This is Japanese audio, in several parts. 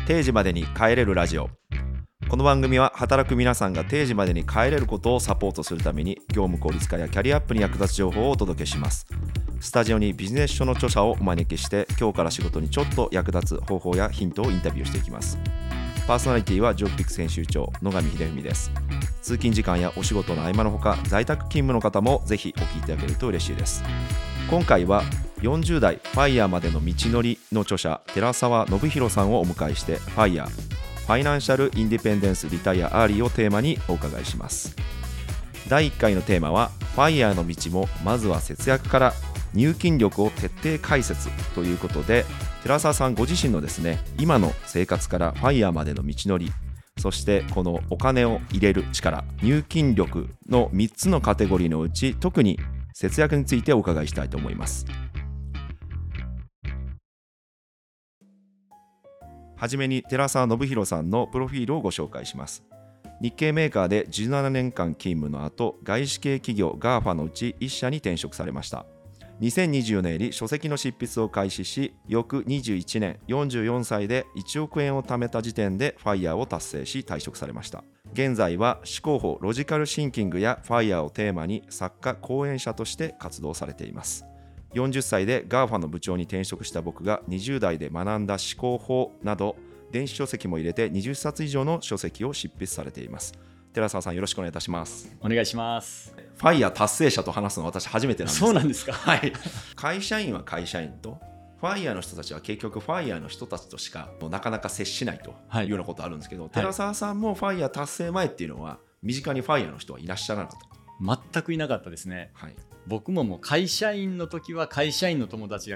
定時までに帰れるラジオ。この番組は働く皆さんが定時までに帰れることをサポートするために業務効率化やキャリアアップに役立つ情報をお届けします。スタジオにビジネス書の著者をお招きして今日から仕事にちょっと役立つ方法やヒントをインタビューしていきます。パーソナリティはジョブピックス編集長野上秀文です。通勤時間やお仕事の合間のほか在宅勤務の方もぜひお聞きいただけると嬉しいです。今回は40代ファイヤーまでの道のりの著者寺澤信弘さんをお迎えしてファイヤーファイナンシャルインディペンデンスリタイアアーリーをテーマにお伺いします。第1回のテーマはファイヤーの道もまずは節約から入金力を徹底解説ということで、寺澤さんご自身のですね今の生活からファイヤーまでの道のり、そしてこのお金を入れる力、入金力の3つのカテゴリーのうち特に節約についてお伺いしたいと思います。はじめに寺澤信弘さんのプロフィールをご紹介します。日系メーカーで17年間勤務の後、外資系企業 GAFA のうち1社に転職されました。2024年に書籍の執筆を開始し、翌21年44歳で1億円を貯めた時点でファイヤーを達成し退職されました。現在は思考法ロジカルシンキングやファイヤーをテーマに作家講演者として活動されています。40歳で GAFA の部長に転職した僕が20代で学んだ思考法など電子書籍も入れて20冊以上の書籍を執筆されています。寺澤さんよろしくお願いいたします。 お願いします。 ファイヤー達成者と話すのは私初めてなんです。 そうなんですか。 はい。会社員は会社員とファイヤーの人たちは結局ファイヤーの人たちとしかなかなか接しないというようなことあるんですけど、寺澤さんもファイヤー達成前っていうのは身近にファイヤーの人はいらっしゃらなかった？ 全くいなかったですね。 はい。 僕ももう会社員の時は会社員の友達が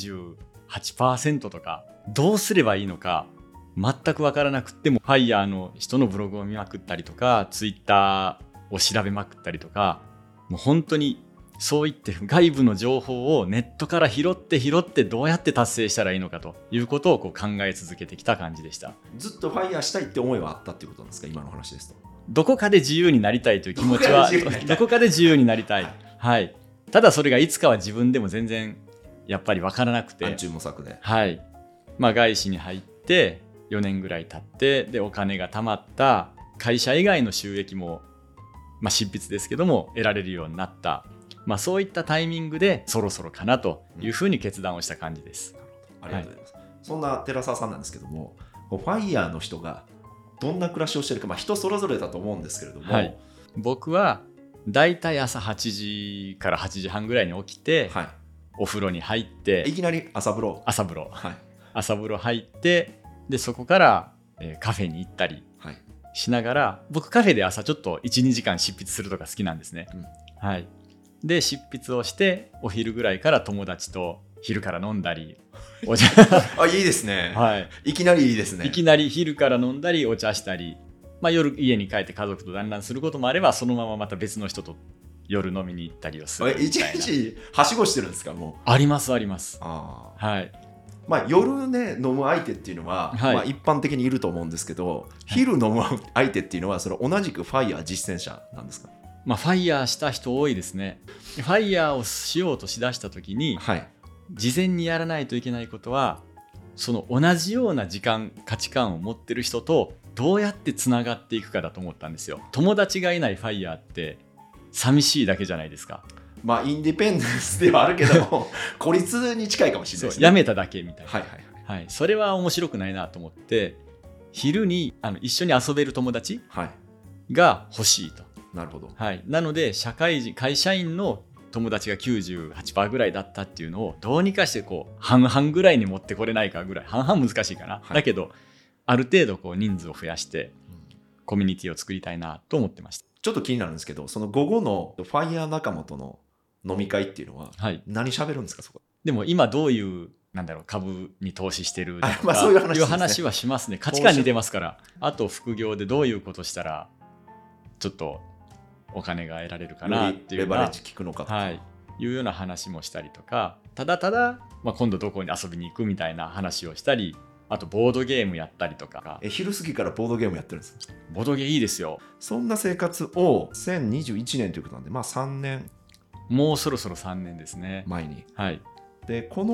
98% とかどうすればいいのか全く分からなくってもファイヤーの人のブログを見まくったりとかツイッターを調べまくったりとか、もう本当にそういって外部の情報をネットから拾ってどうやって達成したらいいのかということをこう考え続けてきた感じでした。 ずっとファイヤーしたいって思いはあったっていうことなんですか？今の話ですとどこかで自由になりたいという気持ちはどこかで自由になりたい、はい、ただそれがいつかは自分でも全然やっぱり分からなくて、 暗中模索で、 はい、外資に入って4年ぐらい経ってでお金が貯まった会社以外の収益も、執筆ですけども得られるようになった、そういったタイミングでそろそろかなというふうに決断をした感じです。 ありがとうございます、そんな寺澤さんなんですけども、ファイヤーの人がどんな暮らしをしているか、人それぞれだと思うんですけれども、 はい、僕はだいたい朝8時から8時半ぐらいに起きて、はい、お風呂に入っていきなり朝風呂、 はい、朝風呂入ってでそこから、カフェに行ったりしながら、僕カフェで朝ちょっと 1,2 時間執筆するとか好きなんですね、はい、で執筆をしてお昼ぐらいから友達と昼から飲んだりお茶いいですね、 はい、 いきなりいいですね。 いきなり昼から飲んだりお茶したり、夜家に帰って家族と団らんすることもあればそのまままた別の人と夜飲みに行ったりをするみたいな。 一日はしごしてるんですか？もうありますあります。 はい、 夜ね飲む相手っていうのは、一般的にいると思うんですけど、昼飲む相手っていうのはそれ同じくファイヤー実践者なんですか？ ファイヤーした人多いですね。ファイヤーをしようとしだした時に、事前にやらないといけないことはその同じような時間価値観を持ってる人とどうやってつながっていくかだと思ったんですよ。友達がいないファイヤーって寂しいだけじゃないですか。 インディペンデンスではあるけども孤立に近いかもしれないですね。 やめただけみたいな、それは面白くないなと思って昼に一緒に遊べる友達が欲しいと、 なるほど、 なので会社員の友達が 98% ぐらいだったっていうのをどうにかして半々ぐらいに持ってこれないかぐらい、半々難しいかな、だけどある程度人数を増やしてコミュニティを作りたいなと思ってました。 ちょっと気になるんですけど、その午後のファイヤー仲間との飲み会っていうのは何喋るんですか？そこでも今どういう株に投資してるとかそういう話はしますね。価値観に出ますから。あと副業でどういうことしたらちょっとお金が得られるかなっていうレバレッジ効くのかとか、 いうような話もしたりとか、ただ今度どこに遊びに行くみたいな話をしたり、あとボードゲームやったりとか。 昼過ぎからボードゲームやってるんですか？ ボードゲームいいですよ。 そんな生活を2021年ということなんで、3年、 もうそろそろ3年ですね。 前に、 はい、 でこの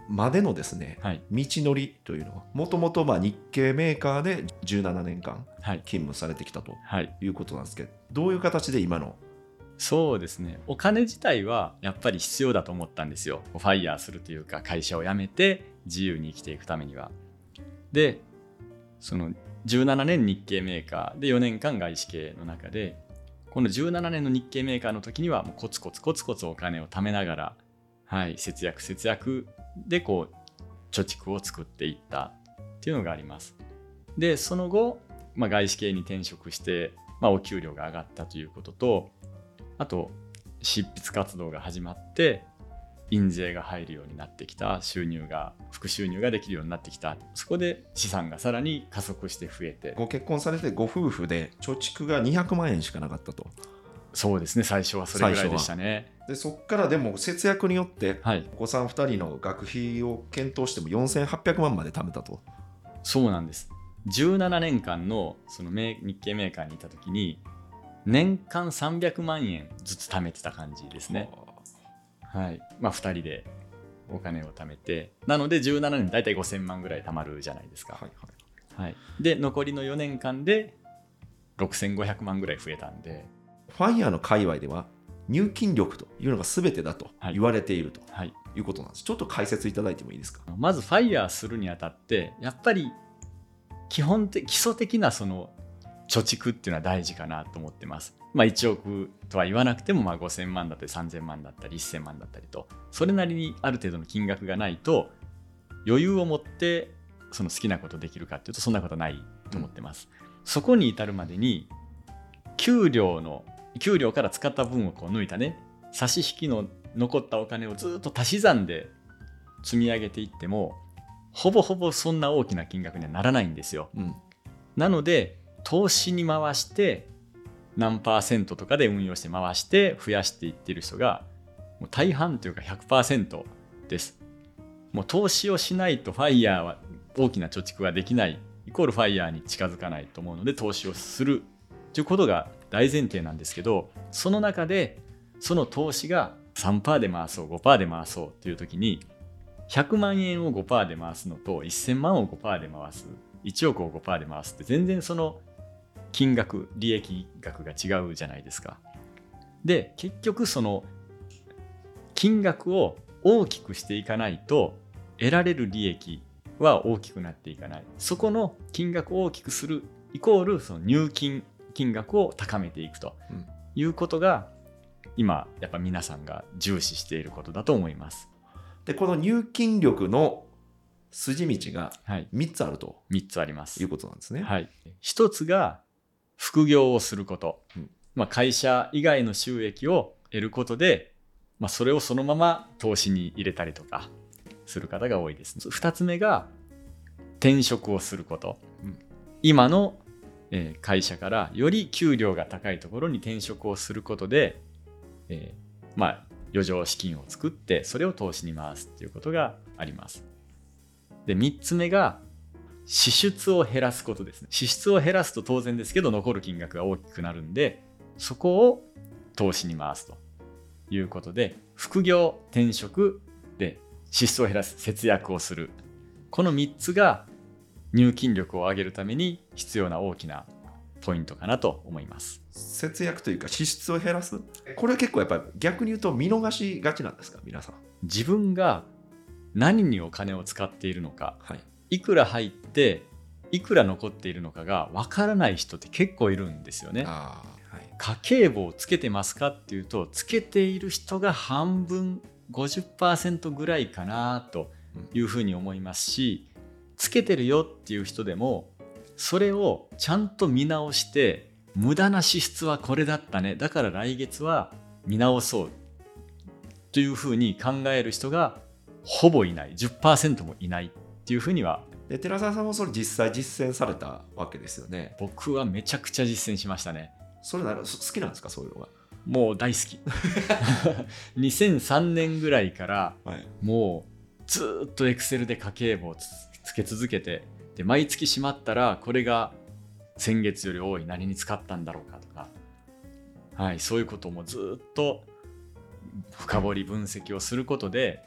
までのですね、 はい道のりというのはもともと日系メーカーで17年間はい勤務されてきたとはいいうことなんですけど、どういう形で今の。 そうですね、お金自体はやっぱり必要だと思ったんですよ。ファイヤーするというか、会社を辞めて自由に生きていくためには。で、その17年日系メーカーで4年間外資系の中で、この17年の日系メーカーの時にはもうコツコツコツコツお金を貯めながら、節約で貯蓄を作っていったっていうのがあります。で、その後、外資系に転職して、お給料が上がったということと、あと執筆活動が始まって印税が入るようになってきた、副収入ができるようになってきた。そこで資産がさらに加速して増えて。 ご結婚されてご夫婦で貯蓄が200万円しかなかったと。 そうですね、最初はそれぐらいでしたね。 でそこからでも節約によって、 はい、 お子さん2人の学費を検討しても4800万まで貯めたと。 そうなんです。17年間のその日系メーカーにいた時に年間300万円ずつ貯めてた感じですね。はい、2人でお金を貯めて、なので17年だいたい5000万ぐらい貯まるじゃないですか。で残りの4年間で6500万ぐらい増えたんで、 ファイヤーの界隈では入金力というのが全てだと言われているということなんです。ちょっと解説いただいてもいいですか。 まずファイヤーするにあたってやっぱり基礎的なその貯蓄っていうのは大事かなと思ってます。1億とは言わなくても5000万だったり3000万だったり1000万だったりと、それなりにある程度の金額がないと余裕を持ってその好きなことできるかっていうとそんなことないと思ってます。そこに至るまでに給料から使った分を抜いたね、差し引きの残ったお金をずっと足し算で積み上げていってもほぼほぼそんな大きな金額にはならないんですよ。なので投資に回して何%とかで運用して回して増やしていっている人がもう大半というか 100% です。もう投資をしないとファイヤーは大きな貯蓄はできないイコールファイヤーに近づかないと思うので、投資をするということが大前提なんですけど、その中でその投資が 3% で回そう 5% で回そうという時に100万円を 5% で回すのと1000万を 5% で回す、1億を 5% で回すって全然その金額利益額が違うじゃないですか。で結局その金額を大きくしていかないと得られる利益は大きくなっていかない。そこの金額を大きくするイコールその入金金額を高めていくということが今やっぱ皆さんが重視していることだと思います。 でこの入金力の筋道が3つあると、 3つありますいうことなんですね。 1つが副業をすること、会社以外の収益を得ることで、それをそのまま投資に入れたりとかする方が多いです。2つ目が転職をすること、今の会社からより給料が高いところに転職をすることで、余剰資金を作ってそれを投資に回すということがあります。で3つ目が支出を減らすことですね。支出を減らすと当然ですけど残る金額が大きくなるんで、そこを投資に回すということで、副業、転職で支出を減らす、節約をする、この3つが入金力を上げるために必要な大きなポイントかなと思います。 節約というか支出を減らす、これ結構やっぱり逆に言うと見逃しがちなんですか、皆さん。 自分が何にお金を使っているのか、いくら入っていくら残っているのかがわからない人って結構いるんですよね。家計簿をつけてますかっていうと、つけている人が半分 50% ぐらいかなというふうに思いますし、つけてるよっていう人でもそれをちゃんと見直して、無駄な支出はこれだったね、だから来月は見直そうというふうに考える人がほぼいない、 10% もいないっていうふうには。 で寺澤さんもそれ実際実践されたわけですよね。 僕はめちゃくちゃ実践しましたね。 それ好きなんですか、そういうのが。 もう大好き2003年ぐらいから、もうずっとエクセルで家計簿をつけ続けて、で毎月しまったらこれが先月より多い、何に使ったんだろうかとか、そういうこともずっと深掘り分析をすることで、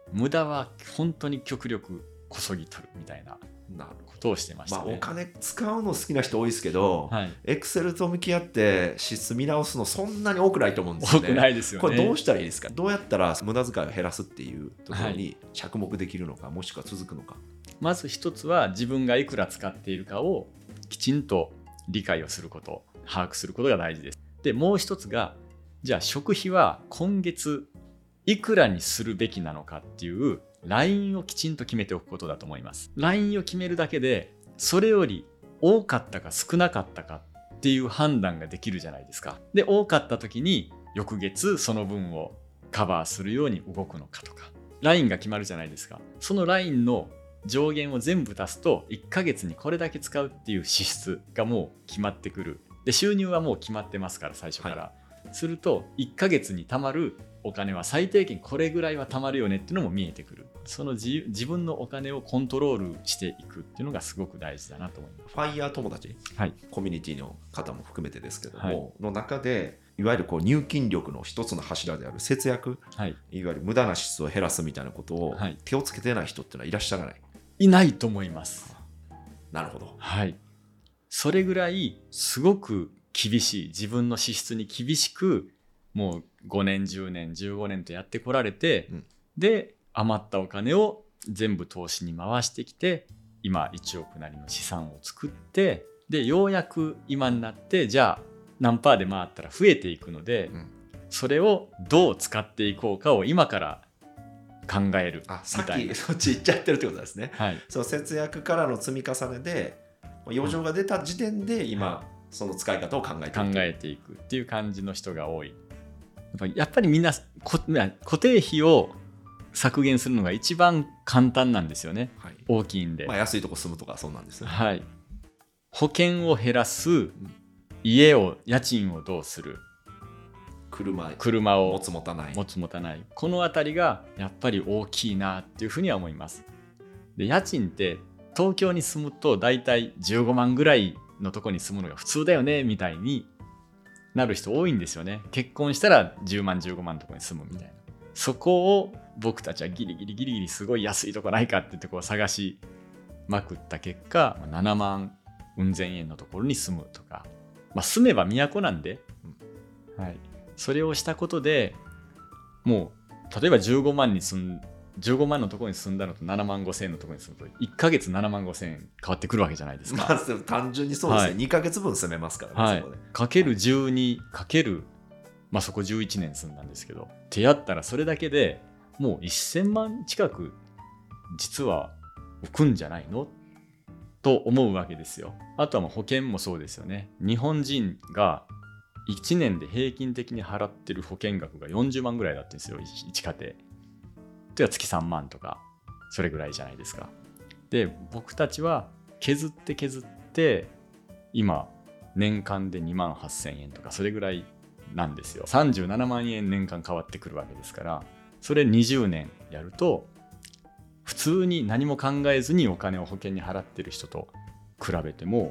無駄は本当に極力こそぎ取るみたいななるほことをしてましたど。 ね。 お金使うの好きな人多いですけど、 はい、 エクセルと向き合って支出見直すのそんなに多くないと思うんですよね。 多くないですよね。 これどうしたらいいですか？どうやったら無駄遣いを減らすっていうところに着目できるのか、もしくは続くのか。 まず一つは自分がいくら使っているかをきちんと理解をすること、把握することが大事です。で、もう一つが、じゃあ食費は今月いくらにするべきなのかっていうラインをきちんと決めておくことだと思います。ラインを決めるだけで、それより多かったか少なかったかっていう判断ができるじゃないですか。で、多かった時に翌月その分をカバーするように動くのかとか、ラインが決まるじゃないですか。そのラインの上限を全部足すと1ヶ月にこれだけ使うっていう支出がもう決まってくる。で、収入はもう決まってますから、最初から、すると1ヶ月に貯まるお金は最低限これぐらいは貯まるよねっていうのも見えてくる。その自分のお金をコントロールしていくっていうのがすごく大事だなと思います。 ファイヤー友達、 はい、 コミュニティの方も含めてですけども、 はい、 の中でいわゆるこう入金力の一つの柱である節約、 はい、 いわゆる無駄な支出を減らすみたいなことをはい、 手をつけてない人ってのはいらっしゃらない。 いないと思います。 なるほど。 はい。それぐらいすごく厳しい、自分の支出に厳しく、もう5年10年15年とやってこられて、で余ったお金を全部投資に回してきて、今1億なりの資産を作って、でようやく今になって、じゃあ何パーで回ったら増えていくので、それをどう使っていこうかを今から考えるみたいな。 さっきそっち行っちゃってるってことですね。 はい、 その節約からの積み重ねで余剰が出た時点で今、その使い方を考えていくっていう感じの人が多い。やっぱりみんな固定費を削減するのが一番簡単なんですよね。はい、大きいんで、 安いとこ住むとかそうなんですね。 はい、保険を減らす、家賃をどうする、車を持つ持たない、 このあたりがやっぱり大きいなっていうふうには思います。で、家賃って東京に住むとだいたい15万ぐらいのとこに住むのが普通だよねみたいになる人多いんですよね。結婚したら10万15万のとこに住むみたいな。そこを僕たちはギリギリすごい安いとこないかって言ってこう探しまくった結果、7万うん千円のところに住むとか、住めば都なんで、はい、それをしたことでもう例えば15万のところに住んだのと7万5千円のところに住むと1ヶ月7万5千円変わってくるわけじゃないですか。 単純にそうですね、2ヶ月分住めますからね、そこでかける12かける、そこ11年住んだんですけどってやったら、それだけでもう1000万近く実は浮くんじゃないのと思うわけですよ。あとは保険もそうですよね。日本人が1年で平均的に払ってる保険額が40万ぐらいだったんですよ、1家庭。では月3万とかそれぐらいじゃないですか。で、僕たちは削って今年間で2万8000円とかそれぐらいなんですよ。37万円年間変わってくるわけですから、それ20年やると普通に何も考えずにお金を保険に払ってる人と比べても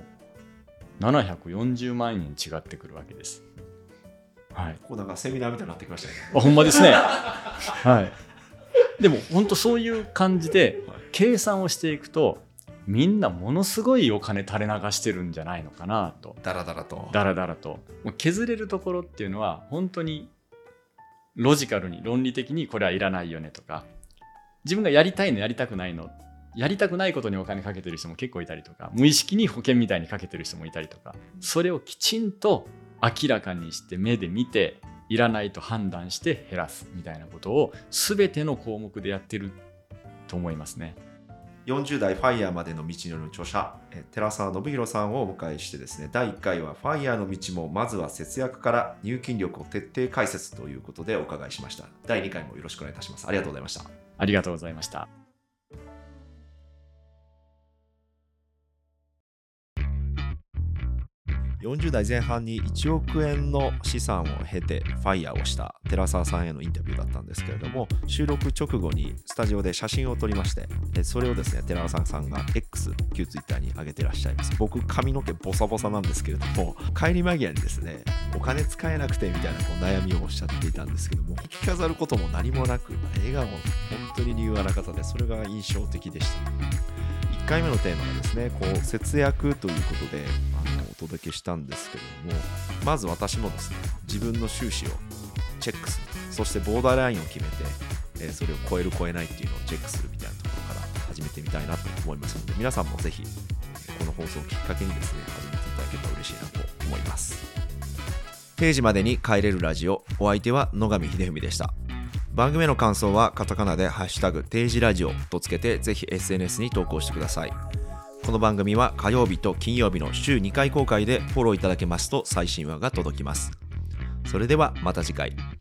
740万円違ってくるわけです。はい。 こうなんかセミナーみたいになってきましたね。 ほんまですね。はい。でも本当そういう感じで計算をしていくと、みんなものすごいお金垂れ流してるんじゃないのかなと。 だらだらと。 もう削れるところっていうのは本当にロジカルに論理的にこれはいらないよねとか、自分がやりたいのやりたくないの、やりたくないことにお金かけてる人も結構いたりとか、無意識に保険みたいにかけてる人もいたりとか、それをきちんと明らかにして目で見て、いらないと判断して減らすみたいなことを全ての項目でやってると思いますね。 40代ファイヤーまでの道の著者寺澤信弘さんをお迎えしてですね、第1回はファイヤーの道もまずは節約から入金力を徹底解説ということでお伺いしました。第2回もよろしくお願いいたします。ありがとうございました。 ありがとうございました。 40代前半に1億円の資産を経てファイヤーをした寺澤さんへのインタビューだったんですけれども、収録直後にスタジオで写真を撮りまして、それをですね寺澤さんが X 旧 Twitter に上げてらっしゃいます。僕髪の毛ボサボサなんですけれども、帰り間際にですねお金使えなくてみたいな悩みをおっしゃっていたんですけども、着飾ることも何もなく笑顔の本当に柔和な方で、それが印象的でした。1回目のテーマがですね節約ということでお届けしたんですけれども、まず私もですね自分の収支をチェックする、そしてボーダーラインを決めて、それを超える超えないっていうのをチェックするみたいなところから始めてみたいなと思いますので、皆さんもぜひこの放送をきっかけにですね始めていただければ嬉しいなと思います。定時までに帰れるラジオ、お相手は野上秀文でした。番組への感想はカタカナでハッシュタグ定時ラジオとつけてぜひ SNS に投稿してください。この番組は火曜日と金曜日の週2回公開で、フォローいただけますと最新話が届きます。それではまた次回。